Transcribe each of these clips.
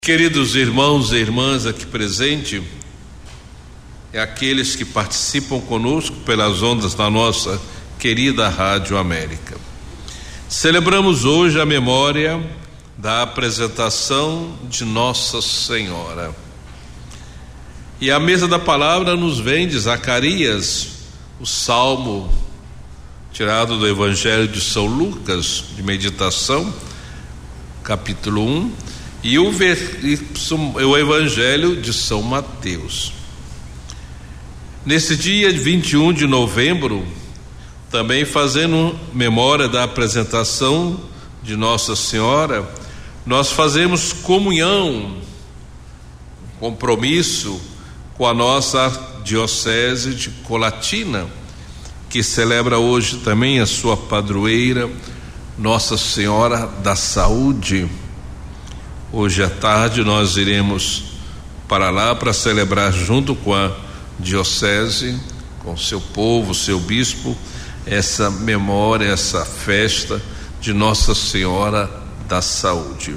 Queridos irmãos e irmãs aqui presentes, e aqueles que participam conosco pelas ondas da nossa querida Rádio América. Celebramos hoje a memória da apresentação de Nossa Senhora. E a mesa da palavra nos vem de Zacarias, o salmo tirado do Evangelho de São Lucas, de meditação, capítulo 1. E o Evangelho de São Mateus. Nesse dia 21 de novembro, também fazendo memória da apresentação de Nossa Senhora, nós fazemos comunhão, compromisso com a nossa diocese de Colatina, que celebra hoje também a sua padroeira, Nossa Senhora da Saúde. Hoje à tarde nós iremos para lá para celebrar junto com a diocese, com seu povo, seu bispo, essa memória, essa festa de Nossa Senhora da Saúde.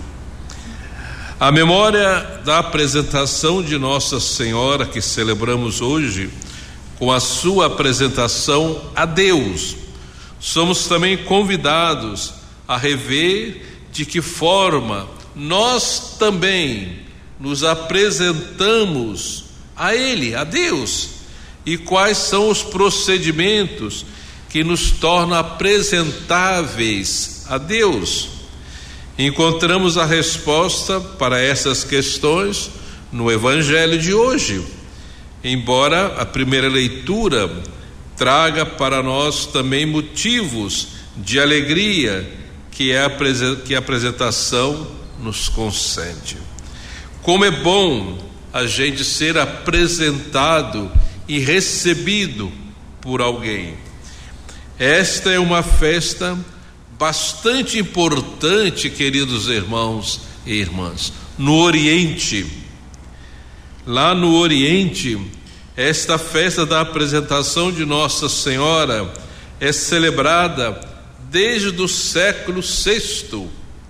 A memória da apresentação de Nossa Senhora que celebramos hoje, com a sua apresentação a Deus, somos também convidados a rever de que forma nós também nos apresentamos a Ele, a Deus, e quais são os procedimentos que nos tornam apresentáveis a Deus. Encontramos a resposta para essas questões no Evangelho de hoje, embora a primeira leitura traga para nós também motivos de alegria que a apresentação nos concede. Como é bom a gente ser apresentado e recebido por alguém. Esta é uma festa bastante importante, queridos irmãos e irmãs, no Oriente. Lá no Oriente, esta festa da apresentação de Nossa Senhora é celebrada desde o século VI.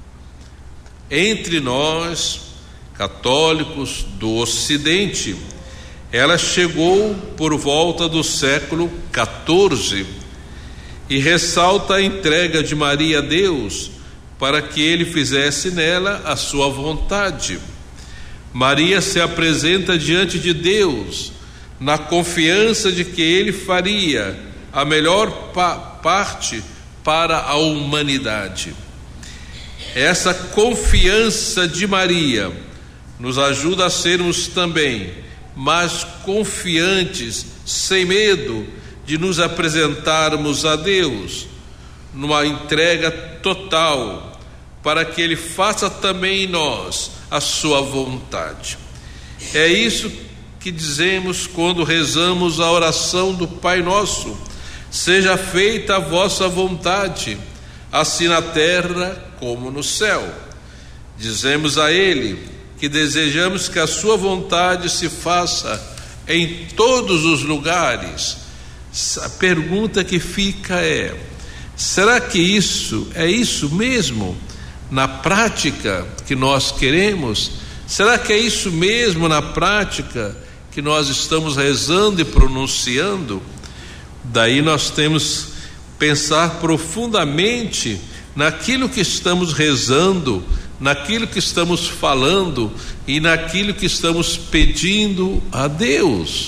Entre nós, católicos do Ocidente, ela chegou por volta do século XIV e ressalta a entrega de Maria a Deus para que ele fizesse nela a sua vontade. Maria se apresenta diante de Deus na confiança de que ele faria a melhor parte para a humanidade. Essa confiança de Maria nos ajuda a sermos também mais confiantes, sem medo de nos apresentarmos a Deus, numa entrega total, para que Ele faça também em nós a sua vontade. É isso que dizemos quando rezamos a oração do Pai Nosso: seja feita a vossa vontade, assim na terra como no céu. Dizemos a Ele que desejamos que a sua vontade se faça em todos os lugares. A pergunta que fica é: será que isso é isso mesmo na prática que nós queremos? Será que é isso mesmo na prática que nós estamos rezando e pronunciando? Daí nós temos que pensar profundamente naquilo que estamos rezando, naquilo que estamos falando e naquilo que estamos pedindo a Deus.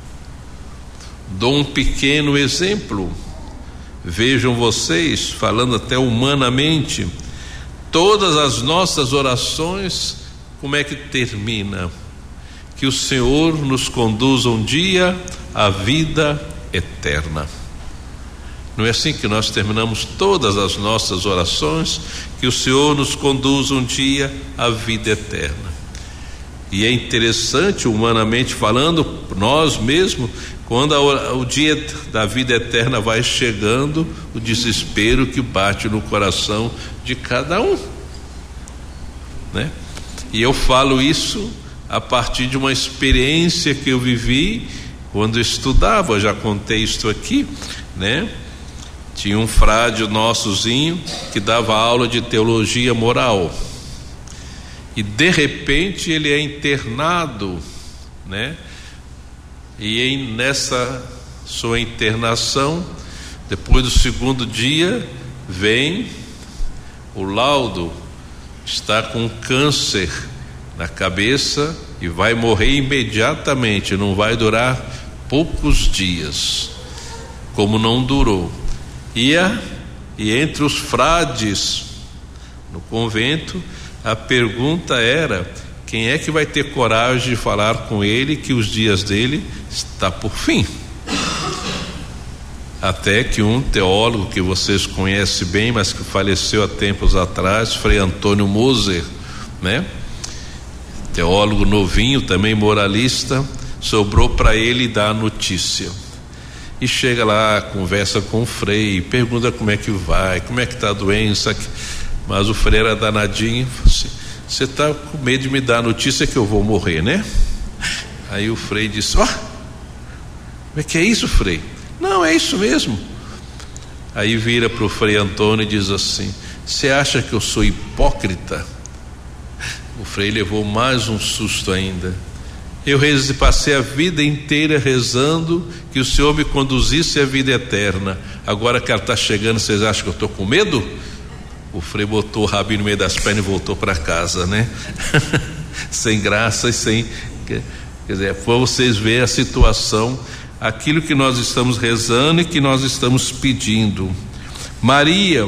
Dou um pequeno exemplo. Vejam vocês, falando até humanamente, todas as nossas orações, como é que termina? Que o Senhor nos conduza um dia à vida eterna. Não é assim que nós terminamos todas as nossas orações? Que o Senhor nos conduza um dia à vida eterna. E é interessante, humanamente falando, nós mesmos, quando o dia da vida eterna vai chegando, o desespero que bate no coração de cada um, né? E eu falo isso a partir de uma experiência que eu vivi quando eu estudava. Eu já contei isso aqui, né? Tinha um frade nossozinho que dava aula de teologia moral. e de repente ele é internado, né? E nessa sua internação, depois do segundo dia, vem o laudo: está com câncer na cabeça e vai morrer imediatamente, não vai durar poucos dias, como não durou. E entre os frades no convento, a pergunta era: quem é que vai ter coragem de falar com ele que os dias dele está por fim? Até que um teólogo que vocês conhecem bem, mas que faleceu há tempos atrás, Frei Antônio Moser, né? Teólogo novinho, também moralista, sobrou para ele dar a notícia. E chega lá, conversa com o Frei, pergunta como é que vai, como é que está a doença. Mas o Frei era danadinho, assim: você está com medo de me dar a notícia que eu vou morrer, né? Aí o Frei disse: como é que é isso, Frei? Não, é isso mesmo. Aí vira para o Frei Antônio e diz assim: você acha que eu sou hipócrita? O Frei levou mais um susto ainda. Eu passei a vida inteira rezando que o Senhor me conduzisse à vida eterna. Agora que ela está chegando, vocês acham que eu estou com medo? O Frei botou o rabinho no meio das pernas e voltou para casa, né? Sem graça e sem... Quer dizer, para vocês verem a situação, aquilo que nós estamos rezando e que nós estamos pedindo. Maria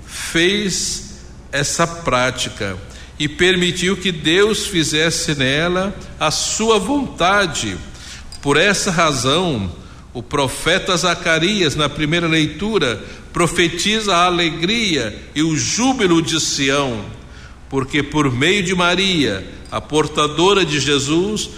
fez essa prática e permitiu que Deus fizesse nela a sua vontade. Por essa razão, o profeta Zacarias, na primeira leitura, profetiza a alegria e o júbilo de Sião, porque por meio de Maria, a portadora de Jesus,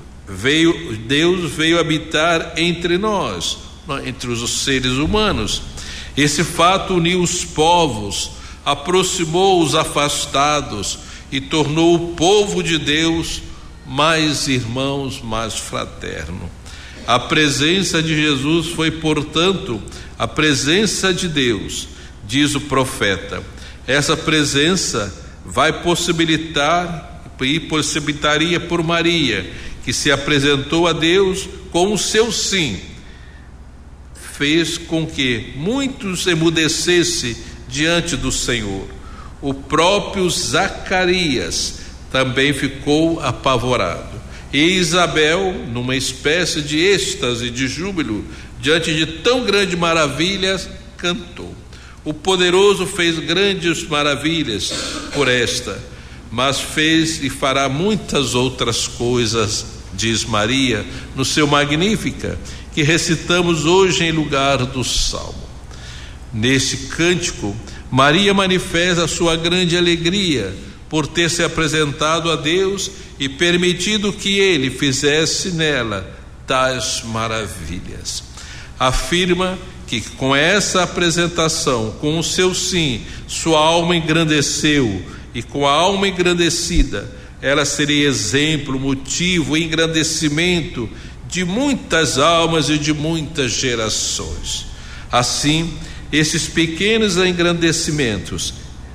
Deus veio habitar entre nós, entre os seres humanos. Esse fato uniu os povos, aproximou os afastados e tornou o povo de Deus mais irmãos, mais fraterno. A presença de Jesus foi, portanto, a presença de Deus, diz o profeta. Essa presença vai possibilitaria por Maria, que se apresentou a Deus com o seu sim, fez com que muitos emudecessem diante do Senhor. O próprio Zacarias também ficou apavorado. E Isabel, numa espécie de êxtase, de júbilo, diante de tão grande maravilhas, cantou. O poderoso fez grandes maravilhas por esta, mas fez e fará muitas outras coisas, diz Maria, no seu Magnífica, que recitamos hoje em lugar do Salmo. Nesse cântico, Maria manifesta a sua grande alegria por ter se apresentado a Deus e permitido que Ele fizesse nela tais maravilhas. Afirma que com essa apresentação, com o seu sim, sua alma engrandeceu, e com a alma engrandecida, ela seria exemplo, motivo, engrandecimento de muitas almas e de muitas gerações. Assim, esses pequenos engrandecimentos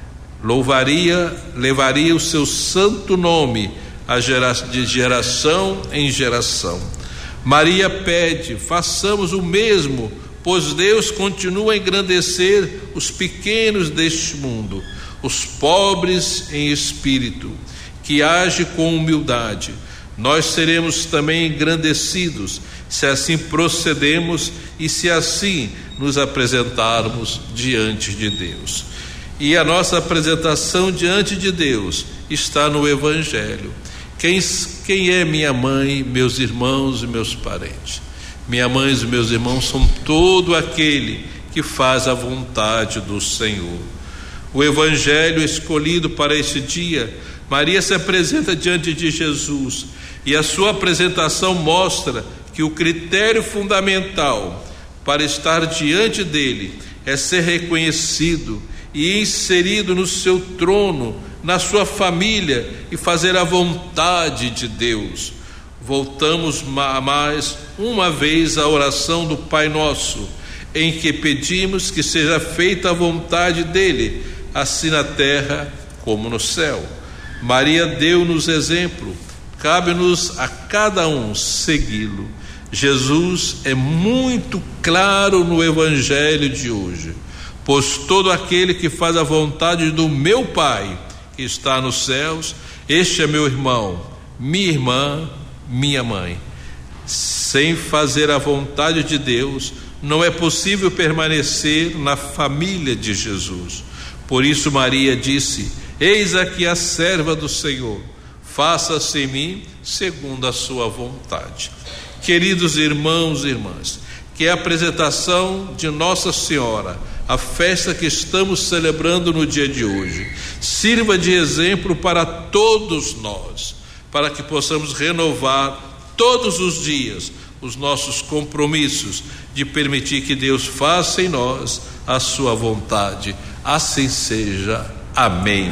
levaria o seu santo nome de geração em geração. Maria pede: façamos o mesmo, pois Deus continua a engrandecer os pequenos deste mundo, os pobres em espírito, que age com humildade. Nós seremos também engrandecidos se assim procedemos e se assim nos apresentarmos diante de Deus. E a nossa apresentação diante de Deus está no Evangelho. Quem é minha mãe, meus irmãos e meus parentes? Minha mãe e meus irmãos são todo aquele que faz a vontade do Senhor. O Evangelho escolhido para este dia, Maria se apresenta diante de Jesus, e a sua apresentação mostra que o critério fundamental para estar diante dele é ser reconhecido e inserido no seu trono, na sua família, e fazer a vontade de Deus. Voltamos mais uma vez à oração do Pai Nosso, em que pedimos que seja feita a vontade dele, assim na terra como no céu. Maria deu-nos exemplo, cabe-nos a cada um segui-lo. Jesus é muito claro no evangelho de hoje: pois todo aquele que faz a vontade do meu Pai que está nos céus, este é meu irmão, minha irmã, minha mãe. Sem fazer a vontade de Deus, não é possível permanecer na família de Jesus. Por isso Maria disse: eis aqui a serva do Senhor, faça-se em mim segundo a sua vontade. Queridos irmãos e irmãs, que a apresentação de Nossa Senhora, a festa que estamos celebrando no dia de hoje, sirva de exemplo para todos nós, para que possamos renovar todos os dias os nossos compromissos de permitir que Deus faça em nós a sua vontade. Assim seja. Amém.